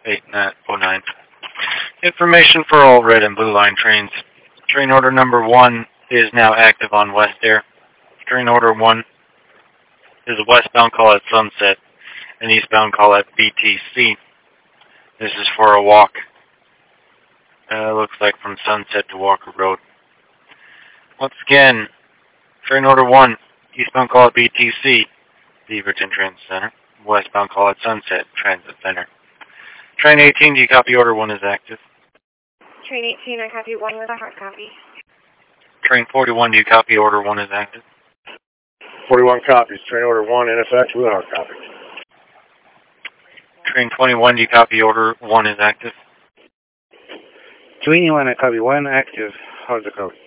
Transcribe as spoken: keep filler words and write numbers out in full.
eight oh nine. Information for all red and blue line trains. Train order number one is now active on West Air. Train order one is a westbound call at Sunset, an eastbound call at B T C. This is for a walk. Uh, looks like from Sunset to Walker Road. Once again, train order one, eastbound call at B T C, Beaverton Transit Center. Westbound call at Sunset Transit Center. Train eighteen, do you copy order one is active? Train eighteen, I copy one with a hard copy. Train forty-one, do you copy order one is active? forty-one copies. Train order one in effect with a hard copy. Train twenty-one, do you copy order one is active? twenty-one, I copy one active. How's the code?